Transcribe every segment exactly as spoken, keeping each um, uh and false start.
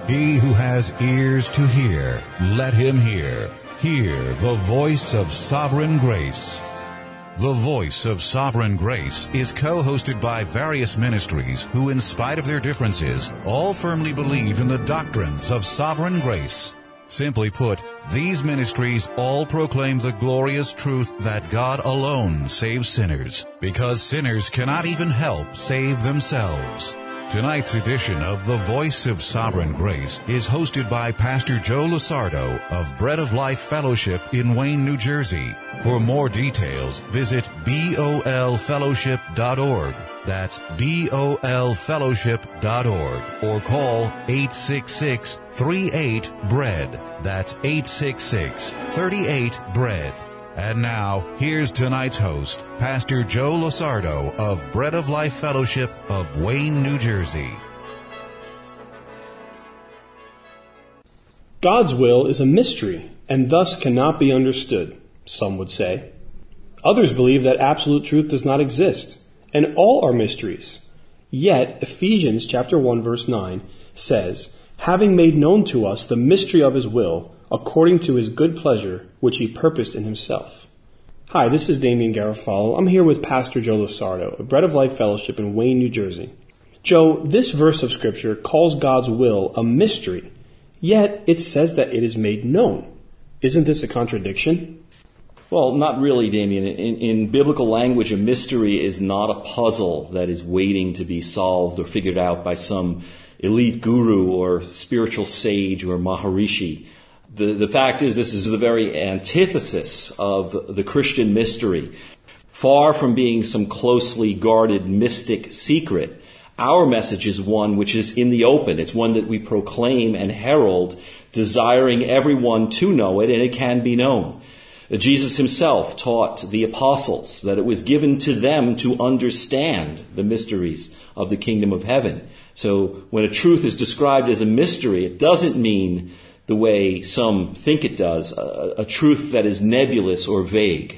He who has ears to hear, let him hear. Hear the voice of Sovereign Grace. The Voice of Sovereign Grace is co-hosted by various ministries who, in spite of their differences, all firmly believe in the doctrines of sovereign grace. Simply put, these ministries all proclaim the glorious truth that God alone saves sinners, because sinners cannot even help save themselves. Tonight's edition of The Voice of Sovereign Grace is hosted by Pastor Joe Lusardo of Bread of Life Fellowship in Wayne, New Jersey. For more details, visit B O L fellowship dot org. That's B O L fellowship dot org. Or call eight six six, three eight, B R E A D. That's eight six six, three eight, B R E A D. And now, here's tonight's host, Pastor Joe Lusardo of Bread of Life Fellowship of Wayne, New Jersey. God's will is a mystery and thus cannot be understood, some would say. Others believe that absolute truth does not exist, and all are mysteries. Yet, Ephesians chapter one verse nine says, having made known to us the mystery of his will, according to his good pleasure, which he purposed in himself. Hi, this is Damian Garofalo. I'm here with Pastor Joe Lusardo of Bread of Life Fellowship in Wayne, New Jersey. Joe, this verse of Scripture calls God's will a mystery, yet it says that it is made known. Isn't this a contradiction? Well, not really, Damian. In, in biblical language, a mystery is not a puzzle that is waiting to be solved or figured out by some elite guru or spiritual sage or maharishi. The, the fact is, this is the very antithesis of the Christian mystery. Far from being some closely guarded mystic secret, our message is one which is in the open. It's one that we proclaim and herald, desiring everyone to know it, and it can be known. Jesus himself taught the apostles that it was given to them to understand the mysteries of the kingdom of heaven. So when a truth is described as a mystery, it doesn't mean the way some think it does, a, a truth that is nebulous or vague.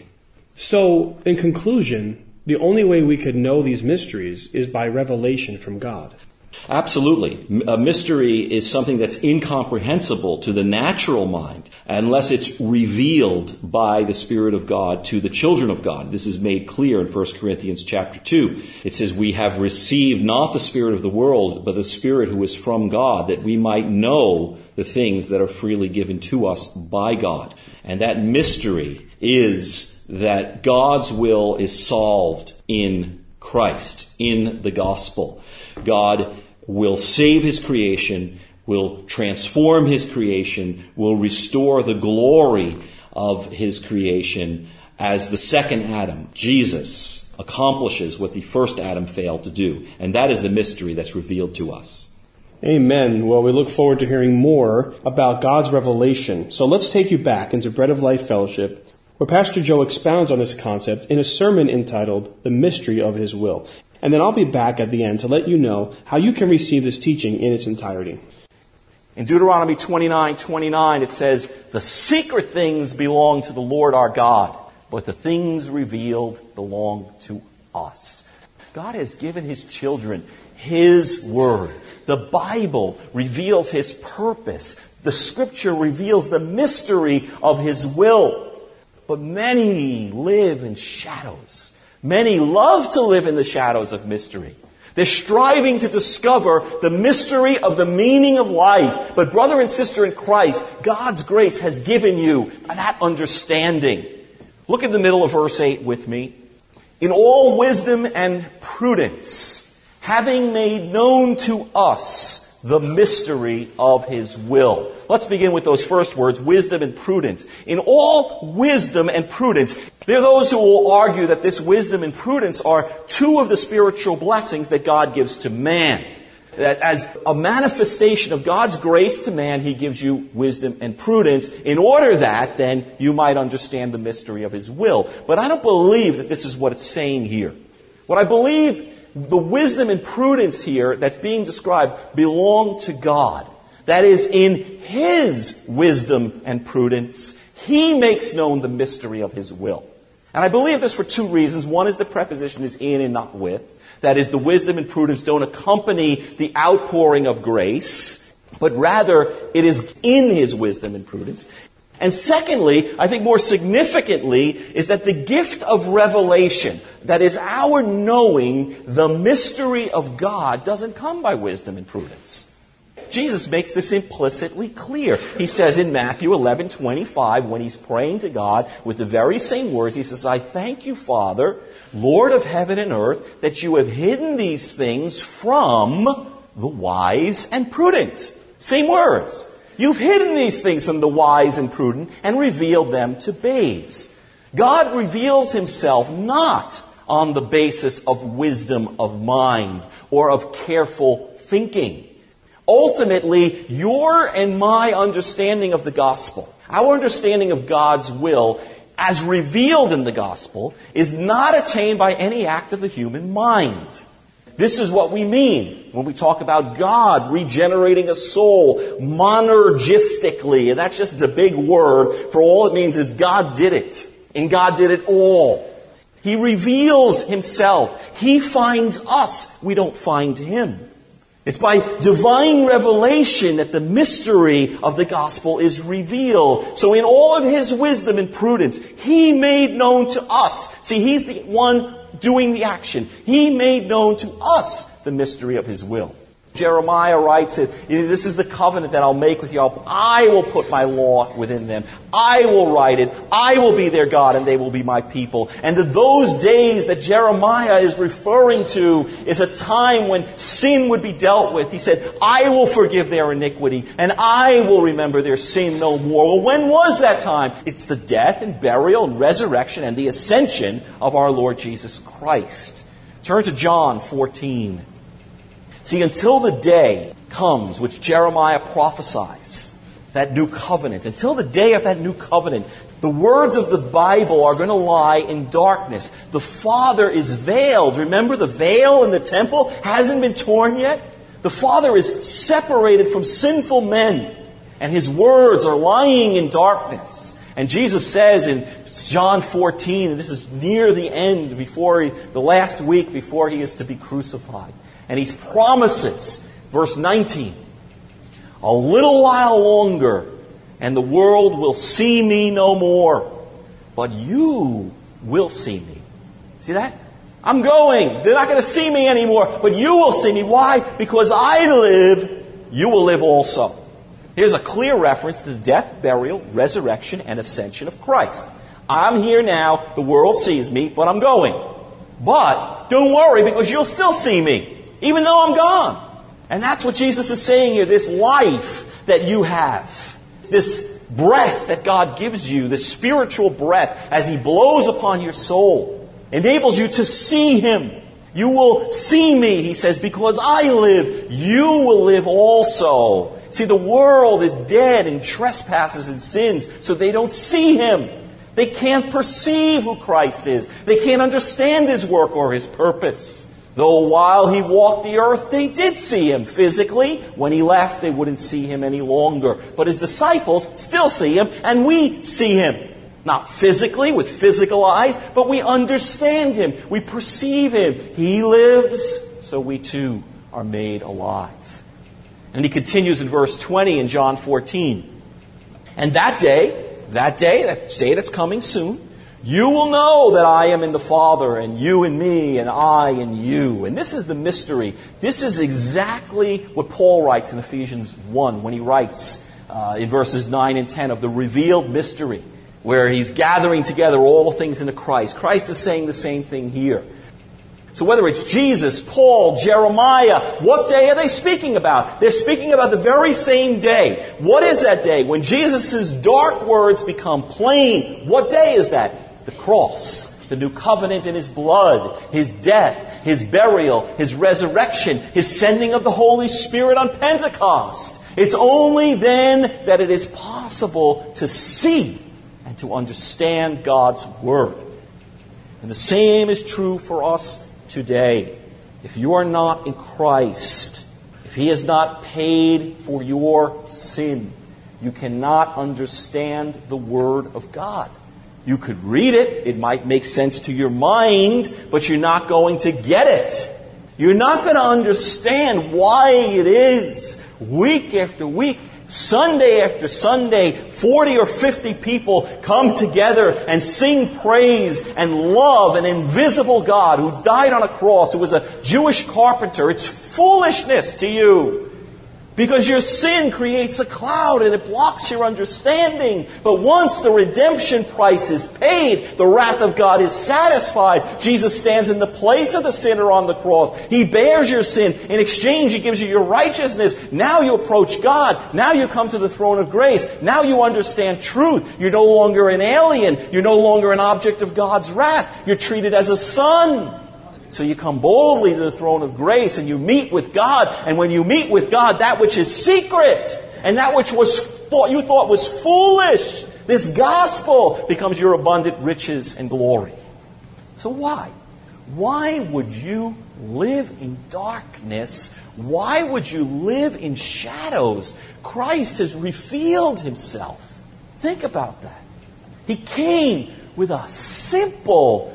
So, in conclusion, the only way we could know these mysteries is by revelation from God. Absolutely. A mystery is something that's incomprehensible to the natural mind unless it's revealed by the Spirit of God to the children of God. This is made clear in First Corinthians chapter two. It says, we have received not the spirit of the world, but the Spirit who is from God, that we might know the things that are freely given to us by God. And that mystery is that God's will is solved in Christ, in the gospel. God will save his creation, will transform his creation, will restore the glory of his creation as the second Adam, Jesus, accomplishes what the first Adam failed to do. And that is the mystery that's revealed to us. Amen. Well, we look forward to hearing more about God's revelation. So let's take you back into Bread of Life Fellowship, where Pastor Joe expounds on this concept in a sermon entitled The Mystery of His Will. And then I'll be back at the end to let you know how you can receive this teaching in its entirety. In Deuteronomy twenty-nine twenty-nine, it says, the secret things belong to the Lord our God, but the things revealed belong to us. God has given his children his word. The Bible reveals his purpose. The Scripture reveals the mystery of his will. But many live in shadows. Many love to live in the shadows of mystery. They're striving to discover the mystery of the meaning of life. But brother and sister in Christ, God's grace has given you that understanding. Look at the middle of verse eight with me. In all wisdom and prudence, having made known to us the mystery of his will. Let's begin with those first words, wisdom and prudence. In all wisdom and prudence, there are those who will argue that this wisdom and prudence are two of the spiritual blessings that God gives to man. That as a manifestation of God's grace to man, he gives you wisdom and prudence in order that then you might understand the mystery of his will. But I don't believe that this is what it's saying here. What I believe, the wisdom and prudence here that's being described belong to God. That is, in his wisdom and prudence, he makes known the mystery of his will. And I believe this for two reasons. One is the preposition is in and not with. That is, the wisdom and prudence don't accompany the outpouring of grace. but rather it is in his wisdom and prudence. And secondly, I think more significantly, is that the gift of revelation, that is our knowing the mystery of God, doesn't come by wisdom and prudence. Jesus makes this implicitly clear. He says in Matthew eleven twenty-five, when he's praying to God with the very same words, he says, I thank you, Father, Lord of heaven and earth, that you have hidden these things from the wise and prudent. Same words. You've hidden these things from the wise and prudent and revealed them to babes. God reveals himself not on the basis of wisdom of mind or of careful thinking. Ultimately, your and my understanding of the gospel, our understanding of God's will as revealed in the gospel, is not attained by any act of the human mind. This is what we mean when we talk about God regenerating a soul monergistically. And that's just a big word, for all it means is God did it. And God did it all. He reveals himself. He finds us. We don't find him. It's by divine revelation that the mystery of the gospel is revealed. So in all of his wisdom and prudence, he made known to us. See, he's the one doing the action. He made known to us the mystery of his will. Jeremiah writes it, this is the covenant that I'll make with you. I will put my law within them. I will write it. I will be their God and they will be my people. And those days that Jeremiah is referring to is a time when sin would be dealt with. He said, I will forgive their iniquity and I will remember their sin no more. Well, when was that time? It's the death and burial and resurrection and the ascension of our Lord Jesus Christ. Turn to John fourteen. See, until the day comes which Jeremiah prophesies, that new covenant, until the day of that new covenant, the words of the Bible are going to lie in darkness. The Father is veiled. Remember, the veil in the temple hasn't been torn yet. The Father is separated from sinful men, and his words are lying in darkness. And Jesus says in John fourteen, and this is near the end, before he, the last week before he is to be crucified. And he promises, verse nineteen, a little while longer, and the world will see me no more, but you will see me. See that? I'm going. They're not going to see me anymore, but you will see me. Why? Because I live, you will live also. Here's a clear reference to the death, burial, resurrection, and ascension of Christ. I'm here now, the world sees me, but I'm going. But don't worry, because you'll still see me. Even though I'm gone. And that's what Jesus is saying here. This life that you have. This breath that God gives you. This spiritual breath as he blows upon your soul. Enables you to see him. You will see me, he says, because I live. You will live also. See, the world is dead in trespasses and sins. So they don't see him. They can't perceive who Christ is. They can't understand his work or his purpose. Though while he walked the earth, they did see him physically. When he left, they wouldn't see him any longer. But his disciples still see him, and we see him. Not physically, with physical eyes, but we understand him. We perceive him. He lives, so we too are made alive. And he continues in verse twenty in John fourteen. And that day, that day, that day that's coming soon, you will know that I am in the Father, and you in me, and I in you. And this is the mystery. This is exactly what Paul writes in Ephesians one, when he writes uh, in verses nine and ten of the revealed mystery, where he's gathering together all things into Christ. Christ is saying the same thing here. So whether it's Jesus, Paul, Jeremiah, what day are they speaking about? They're speaking about the very same day. What is that day? When Jesus' dark words become plain. What day is that? The cross, the new covenant in his blood, his death, his burial, his resurrection, his sending of the Holy Spirit on Pentecost. It's only then that it is possible to see and to understand God's Word. And the same is true for us today. If you are not in Christ, if he has not paid for your sin, you cannot understand the Word of God. You could read it. It might make sense to your mind, but you're not going to get it. You're not going to understand why it is week after week, Sunday after Sunday, forty or fifty people come together and sing praise and love an invisible God who died on a cross, who was a Jewish carpenter. It's foolishness to you. Because your sin creates a cloud and it blocks your understanding. But once the redemption price is paid, the wrath of God is satisfied. Jesus stands in the place of the sinner on the cross. He bears your sin. In exchange, He gives you your righteousness. Now you approach God. Now you come to the throne of grace. Now you understand truth. You're no longer an alien. You're no longer an object of God's wrath. You're treated as a son. So you come boldly to the throne of grace and you meet with God. And when you meet with God, that which is secret and that which was thought you thought was foolish, this gospel becomes your abundant riches and glory. So why? Why would you live in darkness? Why would you live in shadows? Christ has revealed Himself. Think about that. He came with a simple,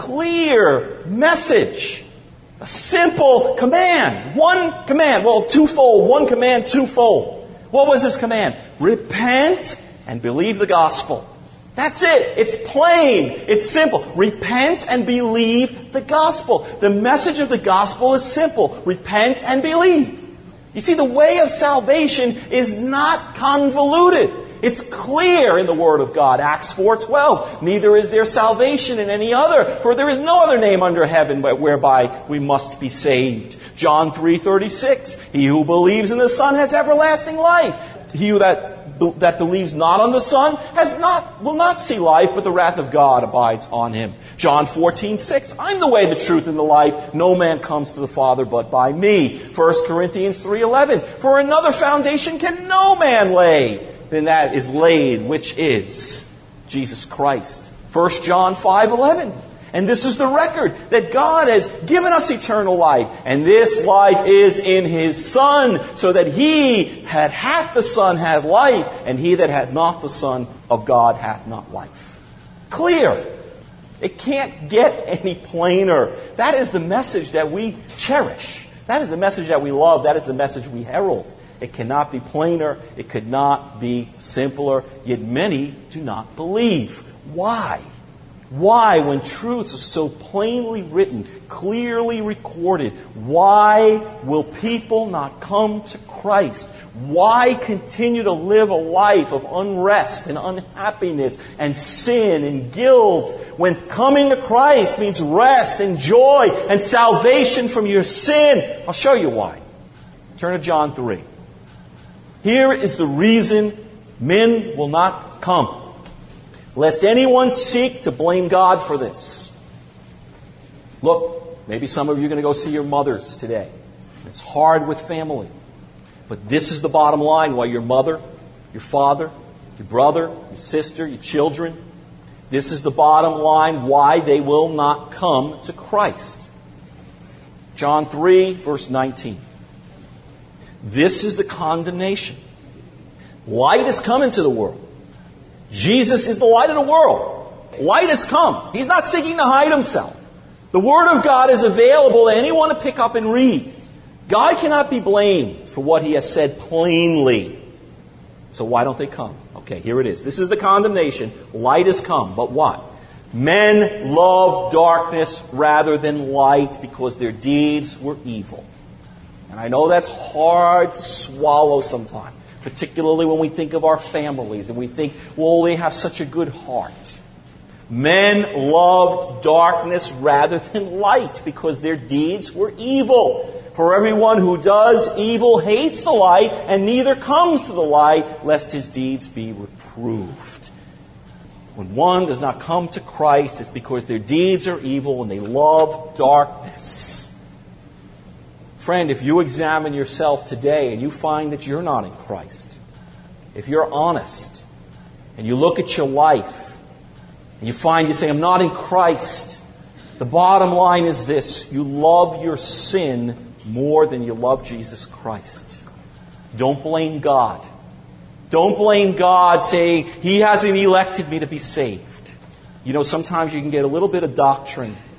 clear message. A simple command. One command. Well, twofold. One command, twofold. What was His command? Repent and believe the gospel. That's it. It's plain. It's simple. Repent and believe the gospel. The message of the gospel is simple. Repent and believe. You see, the way of salvation is not convoluted. It's clear in the Word of God. Acts four twelve. Neither is there salvation in any other, for there is no other name under heaven whereby we must be saved. John three thirty-six. He who believes in the Son has everlasting life. He who that that believes not on the Son has not will not see life, but the wrath of God abides on him. John fourteen six. I'm the way, the truth, and the life. No man comes to the Father but by me. First Corinthians three eleven. For another foundation can no man lay than that is laid, which is Jesus Christ. First John five eleven. And this is the record, that God has given us eternal life, and this life is in His Son, so that he that hath the Son hath life, and he that hath not the Son of God hath not life. Clear. It can't get any plainer. That is the message that we cherish. That is the message that we love. That is the message we herald. It cannot be plainer. It could not be simpler. Yet many do not believe. Why? Why, when truths are so plainly written, clearly recorded, why will people not come to Christ? Why continue to live a life of unrest and unhappiness and sin and guilt when coming to Christ means rest and joy and salvation from your sin? I'll show you why. Turn to John three. Here is the reason men will not come. Lest anyone seek to blame God for this. Look, maybe some of you are going to go see your mothers today. It's hard with family. But this is the bottom line why your mother, your father, your brother, your sister, your children, this is the bottom line why they will not come to Christ. John three, verse nineteen. This is the condemnation. Light has come into the world. Jesus is the light of the world. Light has come. He's not seeking to hide Himself. The Word of God is available to anyone to pick up and read. God cannot be blamed for what He has said plainly. So why don't they come? Okay, here it is. This is the condemnation. Light has come. But what? Men love darkness rather than light because their deeds were evil. And I know that's hard to swallow sometimes. Particularly when we think of our families and we think, well, they have such a good heart. Men loved darkness rather than light because their deeds were evil. For everyone who does evil hates the light and neither comes to the light lest his deeds be reproved. When one does not come to Christ, it's because their deeds are evil and they love darkness. Friend, if you examine yourself today and you find that you're not in Christ, if you're honest and you look at your life and you find you say, I'm not in Christ, the bottom line is this: you love your sin more than you love Jesus Christ. Don't blame God. Don't blame God saying, He hasn't elected me to be saved. You know, sometimes you can get a little bit of doctrine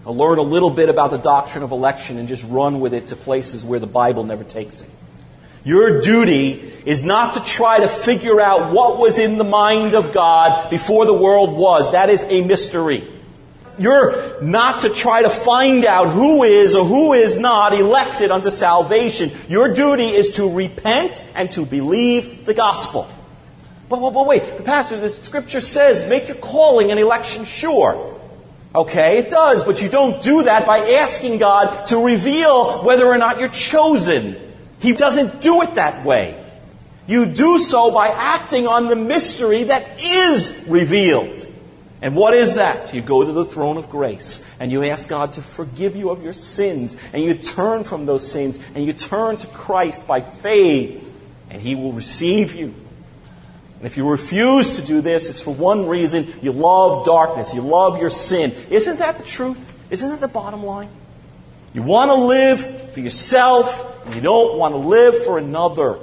I'll learn a little bit about the doctrine of election and just run with it to places where the Bible never takes it. Your duty is not to try to figure out what was in the mind of God before the world was. That is a mystery. You're not to try to find out who is or who is not elected unto salvation. Your duty is to repent and to believe the gospel. But, but, but wait, the pastor, the scripture says, make your calling and election sure. Okay, it does, but you don't do that by asking God to reveal whether or not you're chosen. He doesn't do it that way. You do so by acting on the mystery that is revealed. And what is that? You go to the throne of grace and you ask God to forgive you of your sins, and you turn from those sins and you turn to Christ by faith, and He will receive you. And if you refuse to do this, it's for one reason: you love darkness, you love your sin. Isn't that the truth? Isn't that the bottom line? You want to live for yourself, and you don't want to live for another.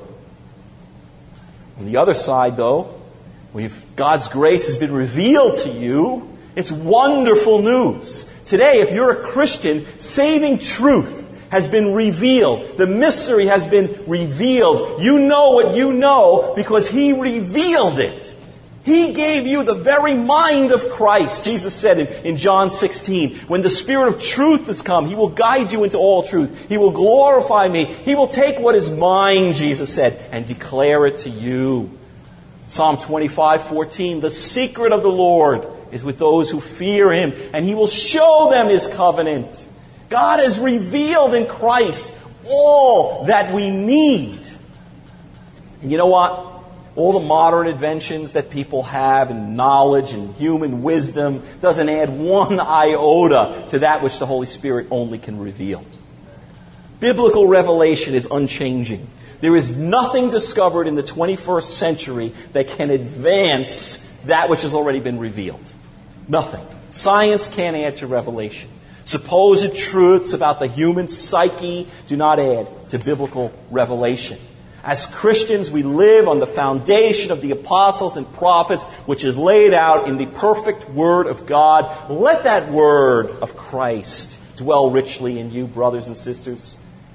On the other side, though, when God's grace has been revealed to you, it's wonderful news. Today, if you're a Christian, saving truth has been revealed. The mystery has been revealed. You know what you know because He revealed it. He gave you the very mind of Christ. Jesus said in, in John sixteen, when the Spirit of truth has come, He will guide you into all truth. He will glorify Me. He will take what is mine, Jesus said, and declare it to you. Psalm twenty-five fourteen, the secret of the Lord is with those who fear Him, and He will show them His covenant. God has revealed in Christ all that we need. And you know what? All the modern inventions that people have and knowledge and human wisdom doesn't add one iota to that which the Holy Spirit only can reveal. Biblical revelation is unchanging. There is nothing discovered in the twenty-first century that can advance that which has already been revealed. Nothing. Science can't add to revelation. Supposed truths about the human psyche do not add to biblical revelation. As Christians, we live on the foundation of the apostles and prophets, which is laid out in the perfect Word of God. Let that Word of Christ dwell richly in you, brothers and sisters.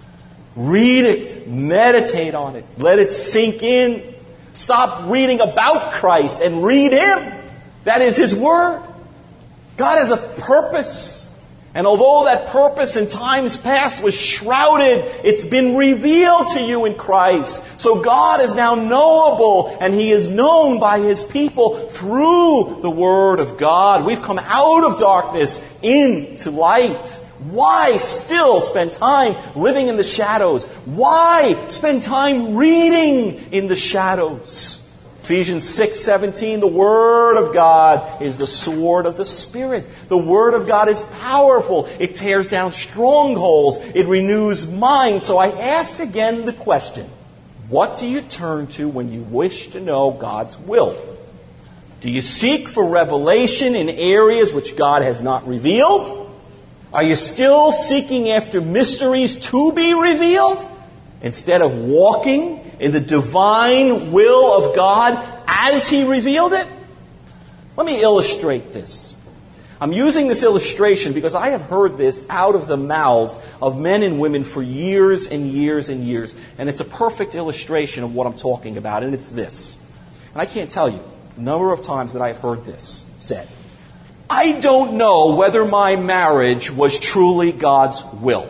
Read it. Meditate on it. Let it sink in. Stop reading about Christ and read Him. That is His Word. God has a purpose. And although that purpose in times past was shrouded, it's been revealed to you in Christ. So God is now knowable, and He is known by His people through the Word of God. We've come out of darkness into light. Why still spend time living in the shadows? Why spend time reading in the shadows? Ephesians six seventeen, the Word of God is the sword of the Spirit. The Word of God is powerful. It tears down strongholds. It renews minds. So I ask again the question, what do you turn to when you wish to know God's will? Do you seek for revelation in areas which God has not revealed? Are you still seeking after mysteries to be revealed instead of walking in the divine will of God as He revealed it? Let me illustrate this. I'm using this illustration because I have heard this out of the mouths of men and women for years and years and years. And it's a perfect illustration of what I'm talking about. And it's this. And I can't tell you the number of times that I've heard this said. I don't know whether my marriage was truly God's will.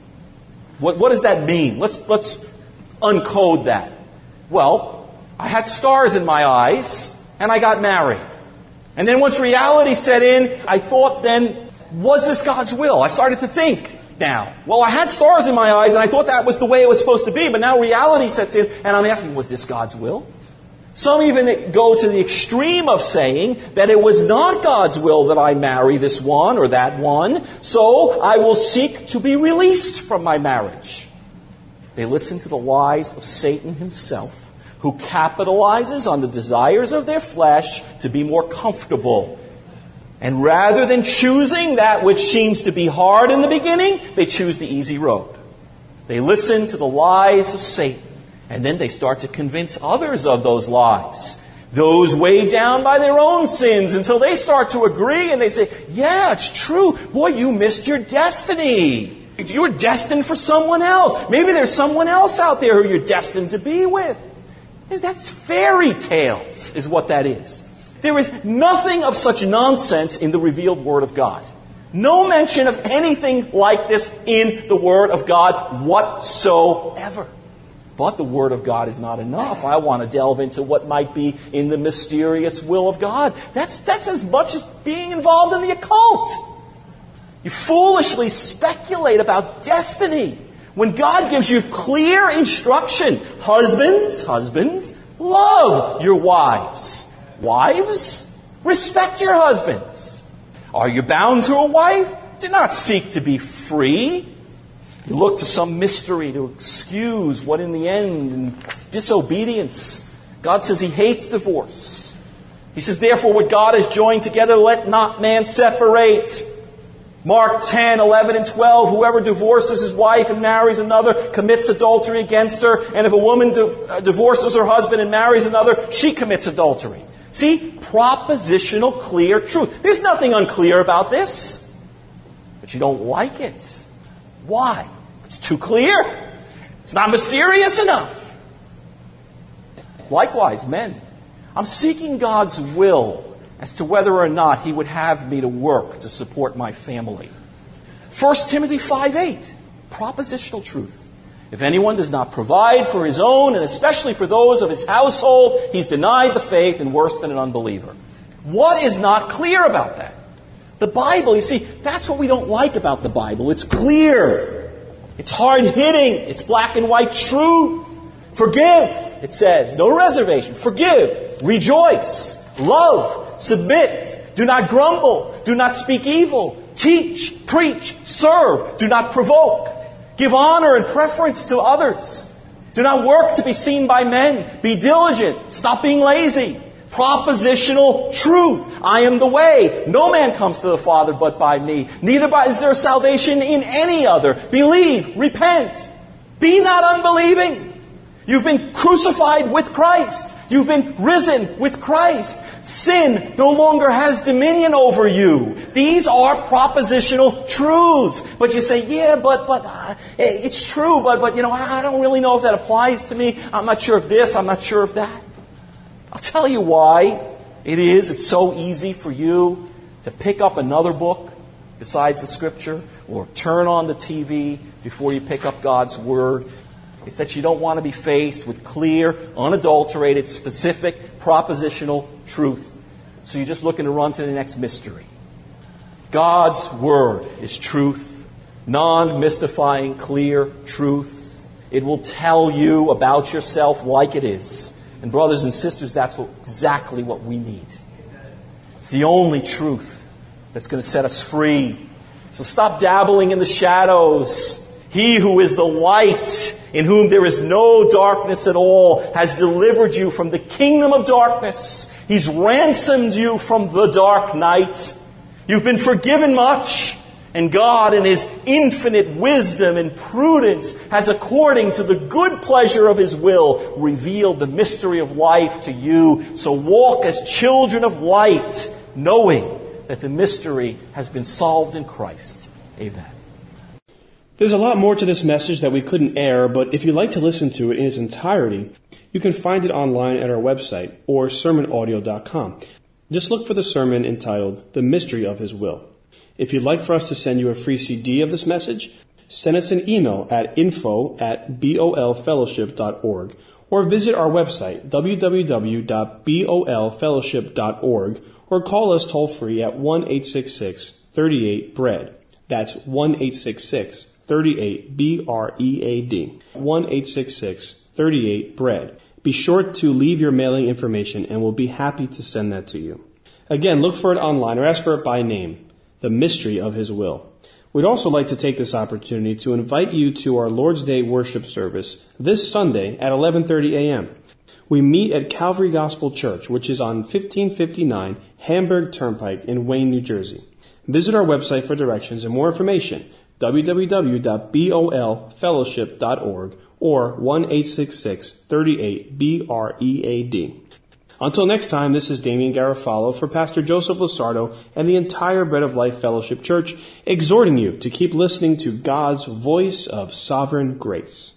What, what does that mean? Let's, let's uncode that. Well, I had stars in my eyes, and I got married. And then once reality set in, I thought then, was this God's will? I started to think now. Well, I had stars in my eyes, and I thought that was the way it was supposed to be, but now reality sets in, and I'm asking, was this God's will? Some even go to the extreme of saying that it was not God's will that I marry this one or that one, so I will seek to be released from my marriage. They listen to the lies of Satan himself, who capitalizes on the desires of their flesh to be more comfortable. And rather than choosing that which seems to be hard in the beginning, they choose the easy road. They listen to the lies of Satan. And then they start to convince others of those lies. Those weighed down by their own sins until they start to agree and they say, yeah, it's true. Boy, you missed your destiny. You were destined for someone else. Maybe there's someone else out there who you're destined to be with. That's fairy tales, is what that is. There is nothing of such nonsense in the revealed Word of God. No mention of anything like this in the Word of God whatsoever. But the Word of God is not enough. I want to delve into what might be in the mysterious will of God. That's, that's as much as being involved in the occult. You foolishly speculate about destiny when God gives you clear instruction. Husbands, husbands, love your wives. Wives, respect your husbands. Are you bound to a wife? Do not seek to be free. You look to some mystery to excuse what in the end, in disobedience, God says He hates divorce. He says, therefore, what God has joined together, let not man separate. Mark ten, eleven, and twelve, whoever divorces his wife and marries another commits adultery against her. And if a woman di- divorces her husband and marries another, she commits adultery. See, propositional, clear truth. There's nothing unclear about this. But you don't like it. Why? It's too clear. It's not mysterious enough. Likewise, men, I'm seeking God's will as to whether or not He would have me to work to support my family. First Timothy five eight, propositional truth. If anyone does not provide for his own, and especially for those of his household, he's denied the faith and worse than an unbeliever. What is not clear about that? The Bible, you see, that's what we don't like about the Bible. It's clear. It's hard-hitting. It's black and white truth. Forgive, it says. No reservation. Forgive. Rejoice. Love. Submit. Do not grumble. Do not speak evil. Teach. Preach. Serve. Do not provoke. Give honor and preference to others. Do not work to be seen by men. Be diligent. Stop being lazy. Propositional truth. I am the way. No man comes to the Father but by me. Neither by, is there salvation in any other. Believe. Repent. Be not unbelieving. You've been crucified with Christ. You've been risen with Christ. Sin no longer has dominion over you. These are propositional truths. But you say, yeah, but but uh, it's true, but but you know, I don't really know if that applies to me. I'm not sure of this. I'm not sure of that. I'll tell you why it is. It's so easy for you to pick up another book besides the Scripture or turn on the T V before you pick up God's Word. It's that you don't want to be faced with clear, unadulterated, specific, propositional truth. So you're just looking to run to the next mystery. God's Word is truth, non-mystifying, clear truth. It will tell you about yourself like it is. And brothers and sisters, that's what, exactly what we need. It's the only truth that's going to set us free. So stop dabbling in the shadows. He who is the light, in whom there is no darkness at all, has delivered you from the kingdom of darkness. He's ransomed you from the dark night. You've been forgiven much, and God in His infinite wisdom and prudence has, according to the good pleasure of His will, revealed the mystery of life to you. So walk as children of light, knowing that the mystery has been solved in Christ. Amen. There's a lot more to this message that we couldn't air, but if you'd like to listen to it in its entirety, you can find it online at our website or sermon audio dot com. Just look for the sermon entitled, The Mystery of His Will. If you'd like for us to send you a free C D of this message, send us an email at info at bolfellowship dot org or visit our website, w w w dot bolfellowship dot org, or call us toll free at one eight six six, three eight, B R E A D. That's one eight six six, three eight, B R E A D. one eight six six, three eight, B R E A D. Be sure to leave your mailing information and we'll be happy to send that to you. Again, look for it online or ask for it by name. The Mystery of His Will. We'd also like to take this opportunity to invite you to our Lord's Day worship service this Sunday at eleven thirty a.m. We meet at Calvary Gospel Church, which is on fifteen fifty-nine Hamburg Turnpike in Wayne, New Jersey. Visit our website for directions and more information, w w w dot bolfellowship dot org or one eight six six, three eight, B R E A D. Until next time, this is Damian Garofalo for Pastor Joseph Lusardo and the entire Bread of Life Fellowship Church, exhorting you to keep listening to God's voice of sovereign grace.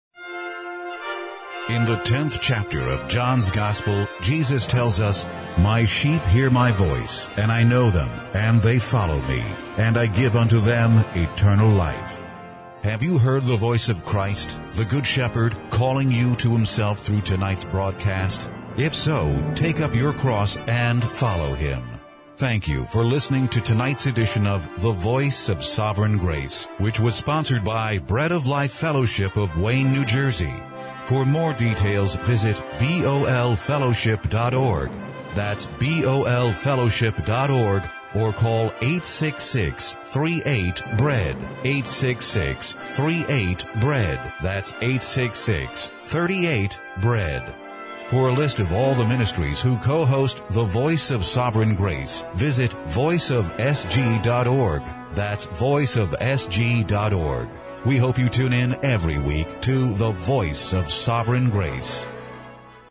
In the tenth chapter of John's Gospel, Jesus tells us, "My sheep hear my voice, and I know them, and they follow me, and I give unto them eternal life." Have you heard the voice of Christ, the Good Shepherd, calling you to himself through tonight's broadcast? If so, take up your cross and follow him. Thank you for listening to tonight's edition of The Voice of Sovereign Grace, which was sponsored by Bread of Life Fellowship of Wayne, New Jersey. For more details, visit B O L fellowship dot org. That's B O L fellowship dot org, or call eight six six, three eight, B R E A D, eight six six, three eight, B R E A D. That's eight six six, three eight, B R E A D. For a list of all the ministries who co-host The Voice of Sovereign Grace, visit voice of s g dot org. That's voice of s g dot org. We hope you tune in every week to The Voice of Sovereign Grace.